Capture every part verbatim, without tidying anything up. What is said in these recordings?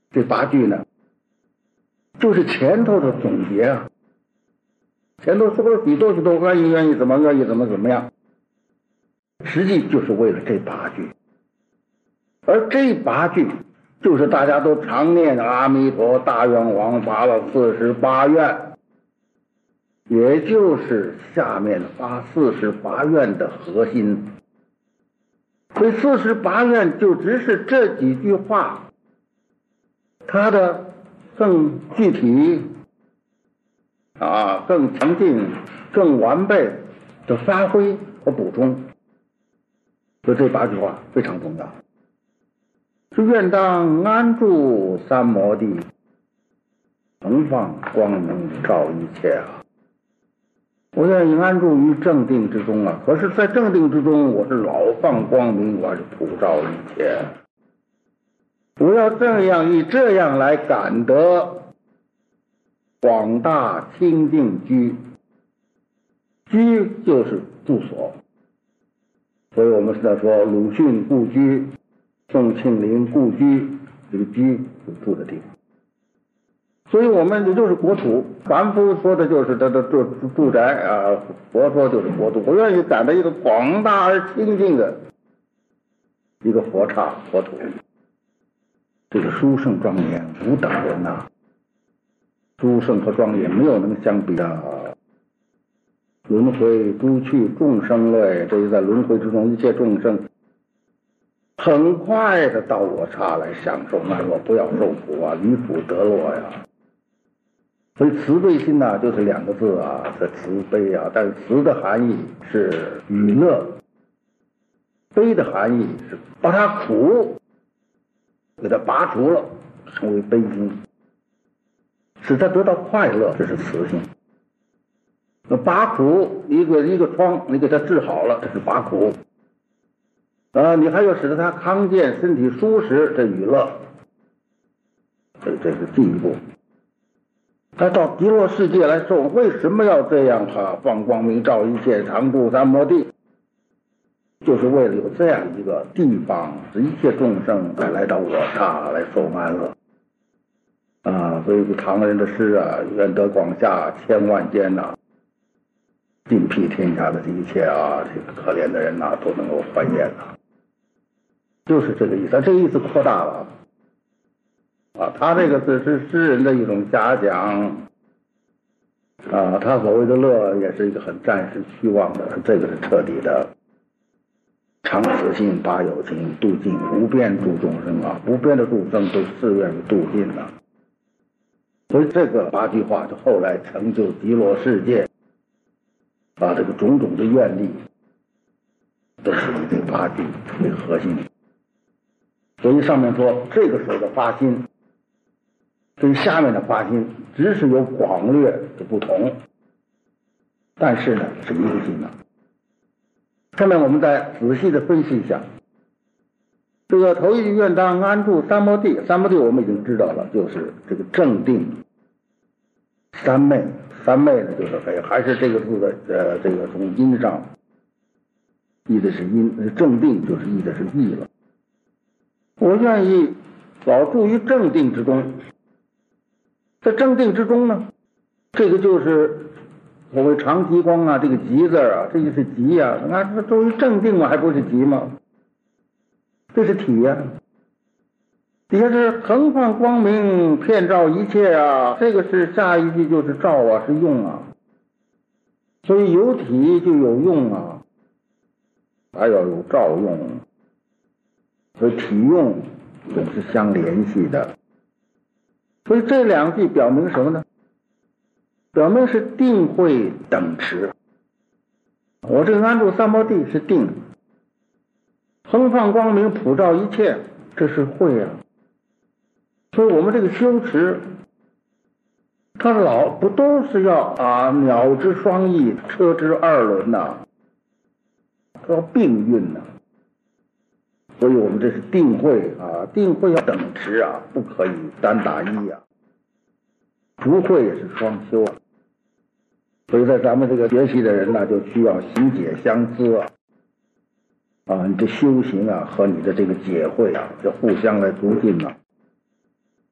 这八句呢，就是前头的总结啊。前头说了许多许多愿意愿意怎么愿意怎么怎么样，实际就是为了这八句。而这八句就是大家都常念的阿弥陀大愿王发了四十八愿，也就是下面发四十八愿的核心。所以四十八愿就只是这几句话它的更具体啊，更强劲、更完备的发挥和补充。所以这八句话非常重要。是愿当安住三摩地，恒放光明照一切啊！我愿意安住于正定之中啊，可是在正定之中，我是老放光明，我是普照一切。我要这样以这样来感得广大清净居，居就是住所，所以我们现在说鲁迅故居、宋庆龄故居，这个居是住的地方。所以我们也就是国土，凡夫说的就是他的住住宅啊，佛说就是国土。我愿意感到一个广大而清净的一个佛刹佛土，这个殊胜庄严无等人呐、啊，殊胜和庄严没有能相比的。轮回诸趣众生类，这是在轮回之中，一切众生很快的到我刹来享受安乐，不要受苦啊，离苦得乐呀。所以慈悲心呐、啊，就是两个字啊，这慈悲啊，但是慈的含义是娱乐，悲的含义是把它苦给它拔除了，成为悲心，使他得到快乐，这是慈心。那拔苦，一个一个疮，你给他治好了，这是拔苦。啊，你还要使得他康健，身体舒适，这娱乐，这这是进一步。他到极乐世界来受，为什么要这样啊？放光明照一切，常住三摩地，就是为了有这样一个地方，使一切众生来来到我刹来受安乐。啊，所以唐人的诗啊，愿得广厦千万间呐、啊，尽辟天下的一切啊，这个可怜的人呐、啊，都能够还愿呐、啊，就是这个意思。这个意思扩大了。啊，他这个只是诗人的一种假讲，啊，他所谓的乐也是一个很暂时虚妄的，这个是彻底的。常慈心发有情，度尽无边诸众生啊，无边的众生都誓愿于度尽了。所以这个八句话就后来成就极乐世界，啊，这个种种的愿力都是以这八句为核心。所以上面说这个时候的发心跟下面的发心只是有广略的不同，但是呢是一个心呢。下面我们再仔细的分析一下，这个头一句愿当安住三摩地，三摩地我们已经知道了，就是这个正定三昧，三昧呢就是还还是这个字的呃这个从音上译的是音，正定就是译的是意了。我愿意老住于正定之中，在正定之中呢，这个就是所谓常极光啊，这个极字啊，这就是极啊，那这作为正定嘛，还不是极吗？这是体呀、啊。底下是恒放光明，遍照一切啊，这个是下一句就是照啊，是用啊，所以有体就有用啊，还要有照用，所以体用总是相联系的。所以这两句表明什么呢？表明是定慧等持。我这个安住三摩地是定，恒放光明普照一切，这是慧啊。所以我们这个修持，它老不都是要啊鸟之双翼，车之二轮呐、啊，要并运呐、啊。所以我们这是定慧啊，定慧要等持啊，不可以单打一啊。不会也是双修啊。所以在咱们这个学习的人呢，就需要行解相思啊，啊，你这修行啊和你的这个解慧啊，就互相来促进啊。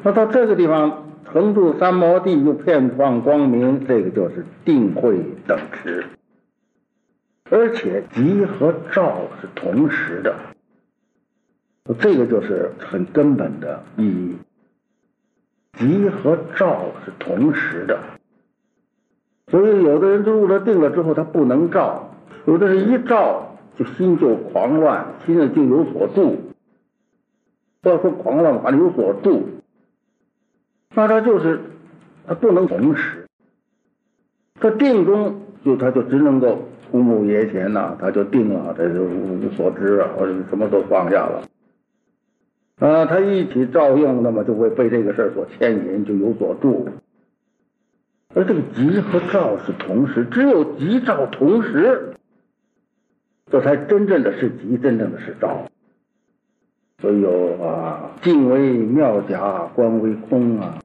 那到这个地方，横住三摩地又遍放光明，这个就是定慧等持。而且极和照是同时的，这个就是很根本的意义。极和照是同时的，所以有的人入了定了之后他不能照，有的是一照就心就狂乱，心里就有所住。不要说狂乱，还有所住，那他就是他不能同时。在定中就他就只能够枯木爷前呐，他就定了，这就无所知啊，或者什么都放下了。啊，他一起照用，那么就会被这个事儿所牵引，就有所住。而这个极和照是同时，只有极照同时，这才真正的是极，真正的是照。所以有啊，静为妙假，观为空啊，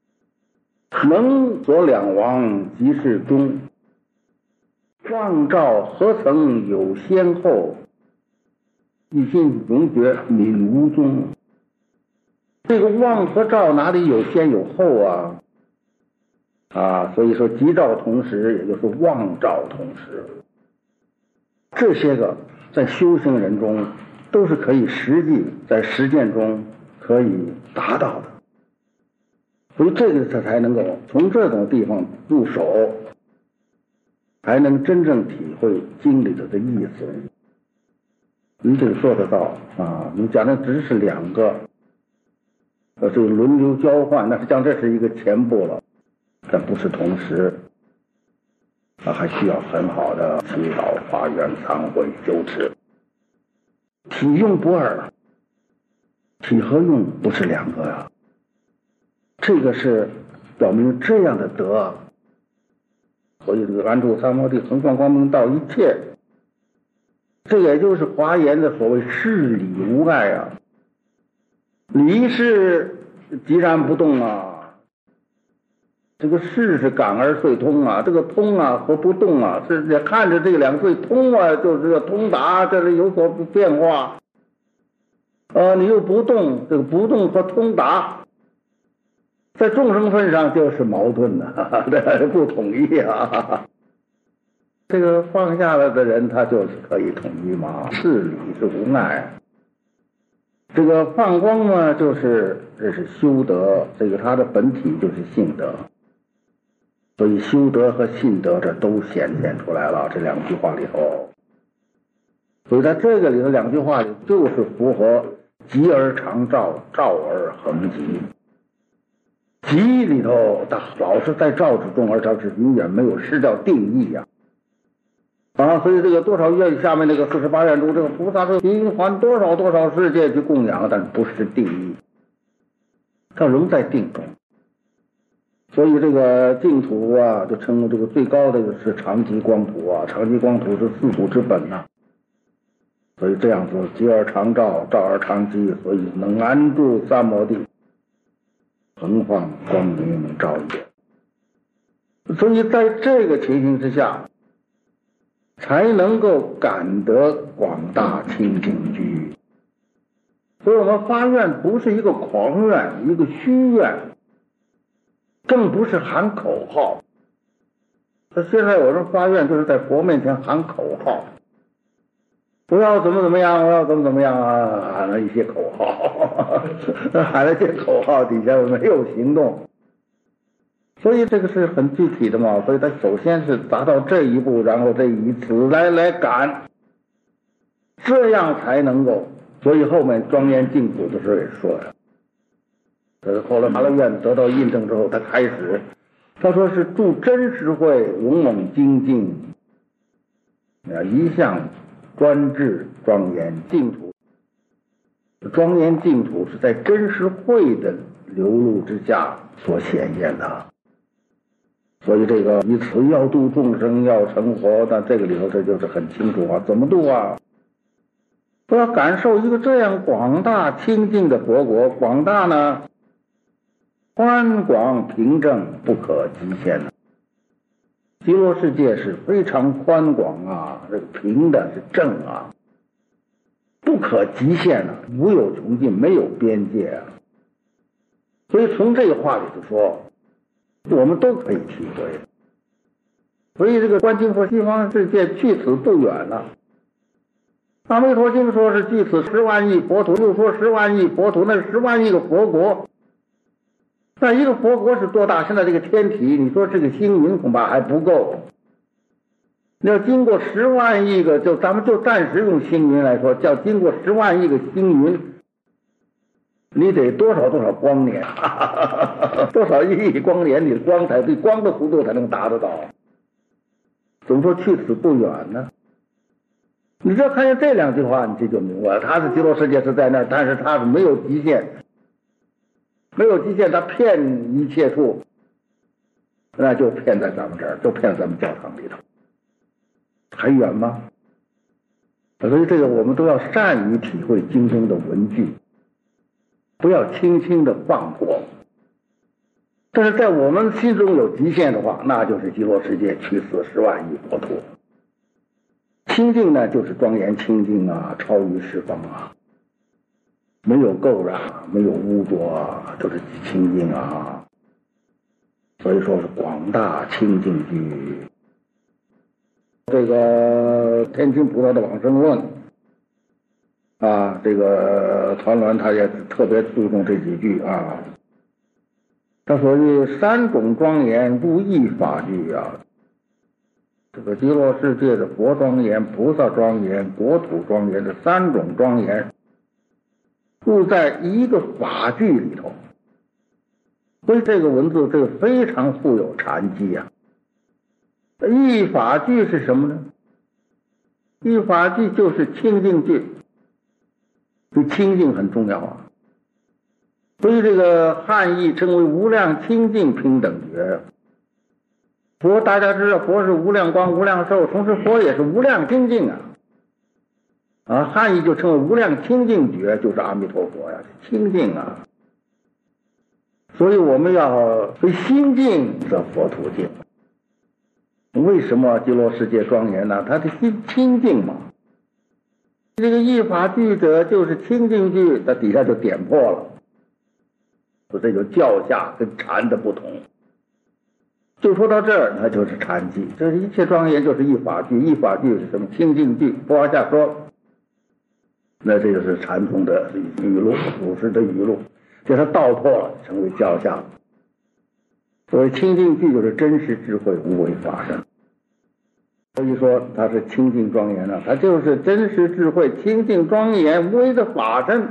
能所两亡，即是中。妄照何曾有先后？一心永绝泯无踪。这个妄和照哪里有先有后啊？啊，所以说极照同时，也就是妄照同时。这些个在修行人中都是可以实际在实践中可以达到的，所以这个才能够从这种地方入手，才能真正体会经里头的意思。你这个做得到啊？你讲的只是两个，呃，这个轮流交换，那实际上这是一个前步了，但不是同时。啊，还需要很好的祈祷、发愿、忏悔、修持。体用不二，体和用不是两个呀。这个是表明这样的德。所以这个安住三摩地，横放光明道一切，这也就是华严的所谓事理无碍啊。理是寂然不动啊。这个事是感而遂通啊，这个通啊和不动啊，是看着这两个通啊，就是这个通达，这是有所变化。呃，你又不动，这个不动和通达，在众生份上就是矛盾的，这不统一啊。这个放下了的人，他就是可以统一嘛，事理是无碍。这个放光呢，就是这是修德，这个它的本体就是性德。所以修德和信德这都显现出来了，这两句话里头。所以在这个里头两句话里就是符合极而常照，照而恒极。极里头它老是在照之中，而它是永远没有失掉定义呀。啊，所以这个多少愿下面那个四十八愿中，这个菩萨是循环多少多少世界去供养，但不是定义，它仍在定中。所以这个净土啊，就称这个最高的是常寂光土啊，常寂光土是四土之本呐、啊。所以这样子，极而常照，照而常寂，所以能安住三摩地，横放光明照也。所以在这个情形之下，才能够感得广大清净居。所以我们发愿不是一个狂愿，一个虚愿。更不是喊口号。他现在有人发愿就是在佛面前喊口号，我要怎么怎么样，我要怎么怎么样啊，喊了一些口号，喊了一些口号底下没有行动，所以这个是很具体的嘛。所以他首先是达到这一步，然后再以此来来感，这样才能够。所以后面庄严净土的时候也说了。呃，后来发了愿得到印证之后，他开始，他说是助真实慧，勇猛精进，啊，一向专制庄严净土。庄严净土是在真实慧的流露之下所显现的。所以这个以此要度众生，要成佛，那这个里头这就是很清楚啊，怎么度啊？我要感受一个这样广大清净的佛国，广大呢？宽广平正不可极限的，极乐世界是非常宽广啊，这个平的是正啊，不可极限啊，无有穷尽，没有边界啊。 所以从这个话里头说，我们都可以体会。所以这个观经说西方世界距此不远了。阿弥陀经说是距此十万亿佛土，又说十万亿佛土，那十万亿个佛国。那一个佛国是多大？现在这个天体，你说这个星云恐怕还不够。要经过十万亿个，就咱们就暂时用星云来说，叫经过十万亿个星云，你得多少多少光年，多少亿光年，你的光才对光的速度才能达得到。怎么说去此不远呢？你只要看见这两句话，你这就明白了。他的极乐世界是在那儿，但是他是没有极限，没有极限，他骗一切处，那就骗在咱们这儿，就骗咱们教堂里头。还远吗？所以这个我们都要善于体会经中的文句，不要轻轻的放过。但是在我们心中有极限的话，那就是极乐世界去此十万亿国土。清净呢，就是庄严清净啊，超于十方啊，没有垢染，没有污浊啊，就是清净啊。所以说是广大清净居。这个天亲菩萨的往生论啊，这个传鸾他也特别注重这几句啊。他所谓三种庄严入一法具啊，这个极乐世界的佛庄严、菩萨庄严、国土庄严的三种庄严入在一个法具里头。所以这个文字这个非常富有禅机啊。一法具是什么呢？一法具就是清净具，这清净很重要啊。所以这个汉译称为无量清净平等觉。佛大家知道，佛是无量光无量寿，同时佛也是无量清净啊。啊，汉译就称为无量清净觉，就是阿弥陀佛呀，清净啊。所以我们要非心净则佛土净。为什么极乐世界庄严呢？他的心清净嘛。这个一法具者就是清净具，在底下就点破了。这就教下跟禅的不同。就说到这儿，那就是禅机。这一切庄严就是一法具，一法具是什么？清净具。不往下说，那这就是禅宗的语录，祖师的语录，给它道破了，成为教下。所谓清净具就是真实智慧无为法身。所以说它是清净庄严啊，它就是真实智慧清净庄严无为的法身，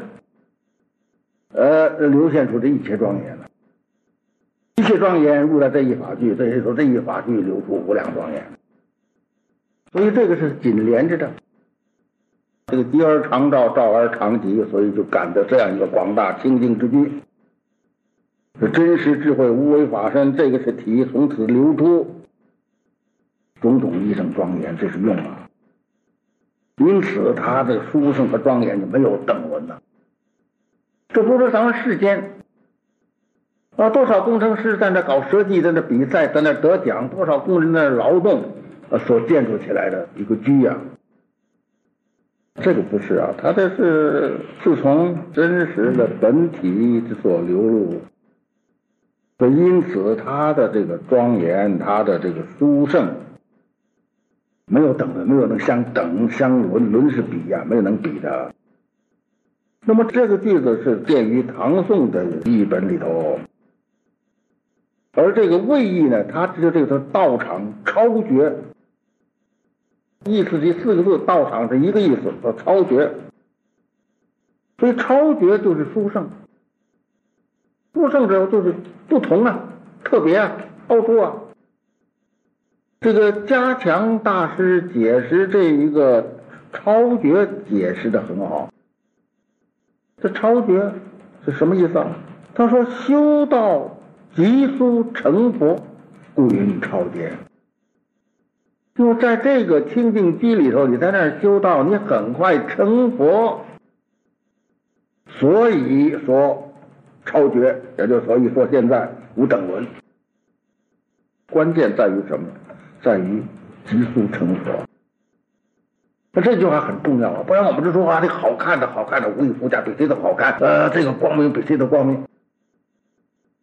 呃，流现出这一切庄严了。一切庄严入在这一法具，所以说这一法具流出无量庄严。所以这个是紧连着的。这个极而常照，照而常极，所以就感得这样一个广大清净之居。是真实智慧无为法身，这个是体，从此流出种种一生庄严，这是用啊。因此他的殊胜和庄严就没有等文了。这不是咱们世间啊，多少工程师在那搞设计，在那比赛，在那得奖，多少工人在那劳动啊，所建筑起来的一个居啊。这个不是啊，他这是自从真实的本体之所流入。所以因此他的这个庄严，他的这个殊胜，没有等的，没有能相等相伦，伦是比呀、啊，没有能比的。那么这个句子是见于唐宋的译本里头，而这个谓义呢，它只有这个道场超绝，意思这四个字，道场是一个意思，叫超绝。所以超绝就是殊胜。殊胜者就是不同啊，特别啊，超出啊。这个加强大师解释这一个超绝解释的很好。这超绝是什么意思啊？他说修道急速成佛，故云超绝。就在这个清净居里头，你在那儿修道，你很快成佛，所以说超绝，也就所以说现在无等文。关键在于什么？在于急速成佛。那这句话很重要啊，不然我们就说啊，这好看的好看的无以复加，比谁都好看，呃，这个光明比谁都光明。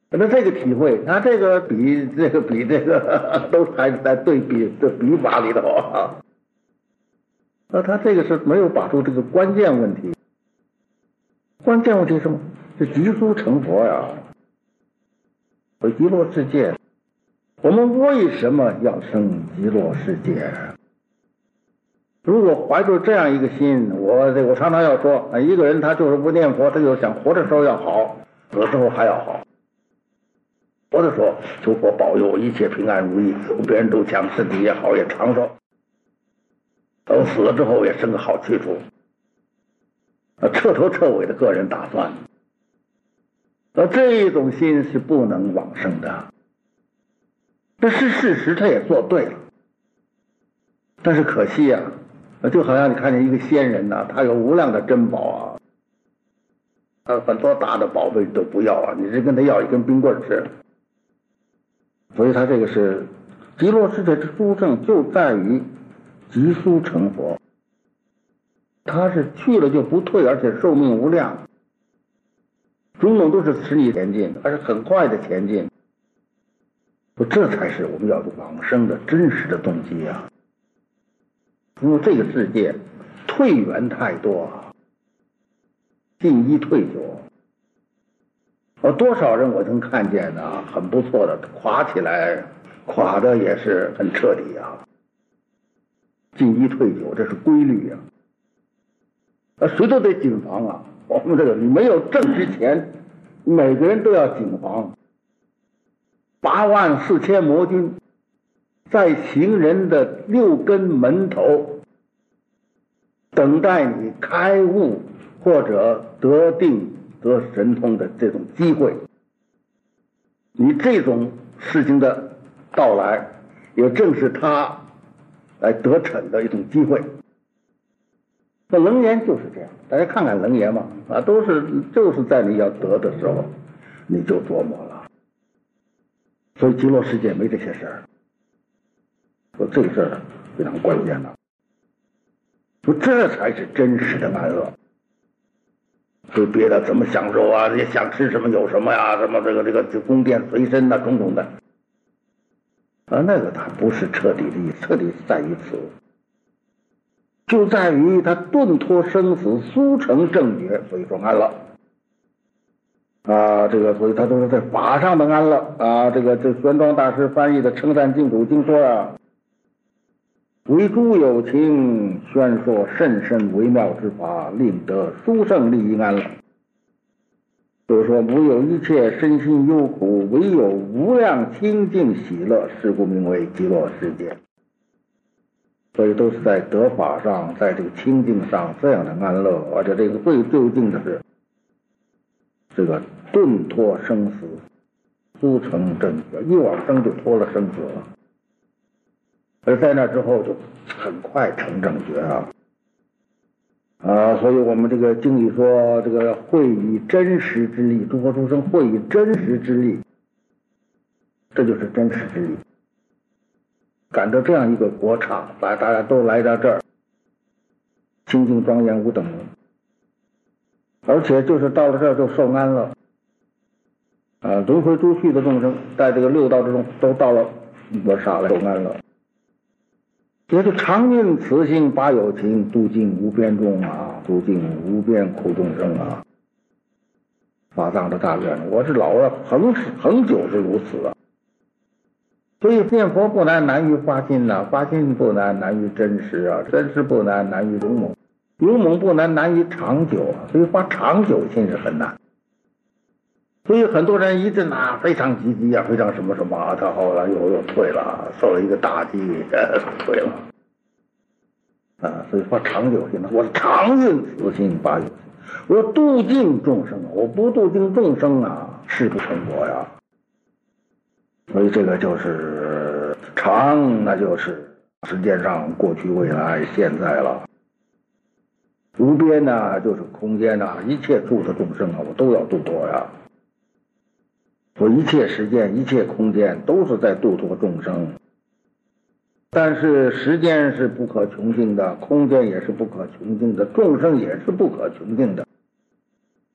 那这个体会，他这个比这个比这个都还是在对比的比法里头啊。那他这个是没有把住这个关键问题。关键问题是什么？是急速成佛呀，回极乐世界。我们为什么要生极乐世界？如果怀着这样一个心，我这我常常要说，一个人他就是不念佛，他就想活的时候要好，死的时候还要好。活的时候求佛保佑一切平安如意，别人都强，身体也好，也长寿。等死了之后也生个好去处，彻头彻尾的个人打算。而这一种心是不能往生的，这是事实，他也做对了。但是可惜啊，就好像你看见一个仙人呐、啊，他有无量的珍宝啊，他很多大的宝贝都不要啊，你是跟他要一根冰棍吃。所以他这个是极乐世界之殊胜，就在于急速成佛。他是去了就不退，而且寿命无量，种种都是使你前进，而是很快的前进。这才是我们要往生的真实的动机啊！因为这个世界退缘太多，进一退九。有多少人我曾看见呢，很不错的，垮起来，垮的也是很彻底啊。进一退九，这是规律啊。啊，谁都得谨防啊！我们这个你没有证之前，每个人都要谨防。八万四千魔君，在行人的六根门头，等待你开悟或者得定得神通的这种机会。你这种事情的到来，也正是他来得逞的一种机会。那楞严就是这样，大家看看楞严嘛，啊，都是就是在你要得的时候，你就琢磨了。所以极乐世界没这些事儿，说这个事儿非常关键的，说这才是真实的安乐。所以别的怎么享受啊，也想吃什么有什么呀，什么这个这个这宫殿随身呐、啊，种种的，啊，那个它不是彻底的意思，彻底在于此。就在于他顿脱生死，速成正觉，所以说安乐啊，这个所以他都是在法上的安乐啊。这个这玄奘大师翻译的《称赞净土经》说啊，为诸有情宣说甚深微妙之法，令得殊胜利益安乐。就是说，无有一切身心忧苦，唯有无量清净喜乐，是故名为极乐世界。所以都是在得法上，在这个清净上这样的安乐，而且这个最究竟的是这个顿脱生死，速成正觉，一往生就脱了生死了，而在那之后就很快成正觉啊！啊，所以我们这个经里说，这个会以真实之力，诸佛诸生会以真实之力，这就是真实之力。赶到这样一个国场，把大家都来到这儿，清净庄严无等，而且就是到了这儿就受安乐。啊，轮回诸趣的众生，在这个六道之中都到了我杀来受安乐。也就常运慈心发有情，度尽无边众啊，度尽无边苦众生啊。法藏的大愿，我是老了恒恒久是如此啊。所以念佛不难，难于发心呐、啊；发心不难，难于真实啊；真实不难，难于勇猛；勇猛不难，难于长久啊。所以发长久心是很难。所以很多人一阵啊非常积极啊，非常什么什么啊，他后来又又退了，受了一个打击，呃，退了啊。所以发长久心呢，我常运慈心发有情，我要度尽众生，我不度尽众生啊，誓不成佛呀。所以这个就是常，那就是时间上过去、未来、现在了。无边呢，就是空间呐，一切处的众生啊，我都要度脱呀。所以一切时间、一切空间都是在度脱众生。但是时间是不可穷尽的，空间也是不可穷尽的，众生也是不可穷尽的。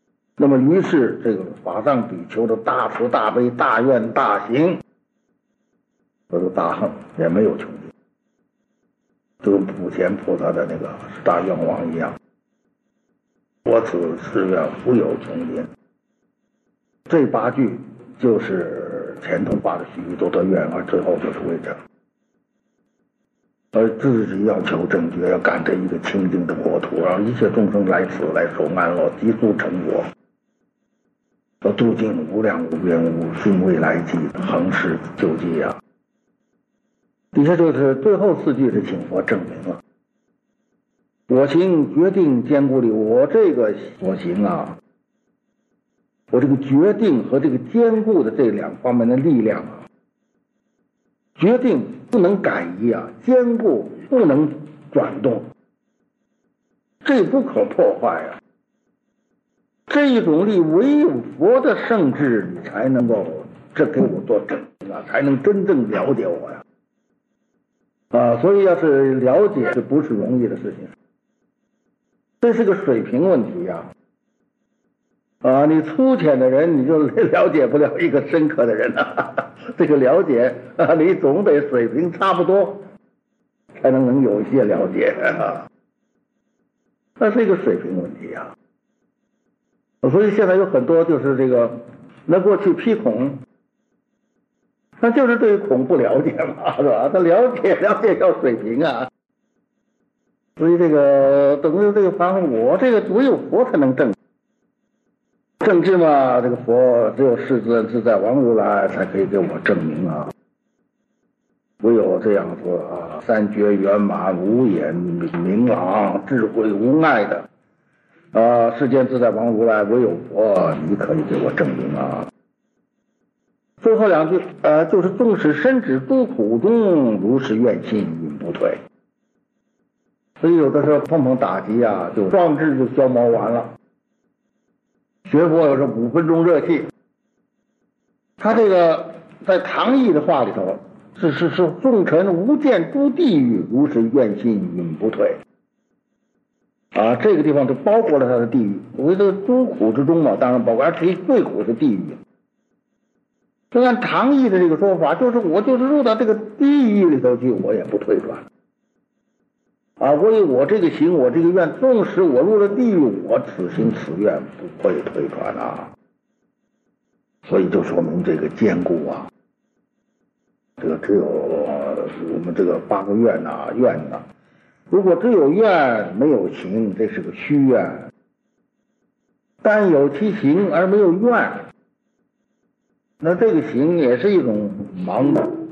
那么于是这个法藏比丘的大慈大悲大愿大行，这个大恨也没有穷尽，就跟普贤菩萨的那个大愿望一样，我此誓愿复有穷尽。这八句就是前头发的许许多多愿，而最后就是为证。而自己要求正觉，要赶这一个清净的国土，让一切众生来此来受安乐，急速成佛，要度尽无量无边无尽未来际，恒世救济啊！底下就是最后四句是请佛证明了，我行决定坚固力，我这个所行啊，我这个决定和这个坚固的这两方面的力量啊，决定不能改移啊，坚固不能转动，这不可破坏啊。这一种力唯有佛的圣智，你才能够这给我做证明啊，才能真正了解我呀。啊，所以要是了解，这不是容易的事情，这是个水平问题呀。啊，你粗浅的人，你就了解不了一个深刻的人啊。这个了解啊，你总得水平差不多，才能能有一些了解啊。那是一个水平问题啊。所以现在有很多就是这个，那过去批孔，那就是对于孔不了解嘛，是吧？他了解了解要水平啊。所以这个等于这个方面，我这个唯有佛才能证。政治嘛，这个佛只有世尊自在王如来才可以给我证明啊。唯有这样说啊，三觉圆满无眼明朗智慧无碍的啊，世间自在王如来唯有佛，你可以给我证明啊。最后两句呃，就是纵使身止诸苦中，如是愿心永不退。所以有的时候碰碰打击啊，就壮志就消磨完了。学佛有时候五分钟热气，他这个在唐译的话里头是是是纵尘无间诸地狱，如是愿心永不退啊，这个地方就包括了他的地狱。所谓这个诸苦之中嘛，当然包括最最苦是地狱。就按唐译的这个说法，就是我就是入到这个地狱里头去，我也不退转啊！我以我这个行，我这个愿，纵使我入了地狱，我此行此愿不会退转啊！所以就说明这个坚固啊，这个只有我们这个八个愿呐、愿呐、啊，如果只有愿没有行，这是个虚愿；但有其行而没有愿，那这个行也是一种盲目。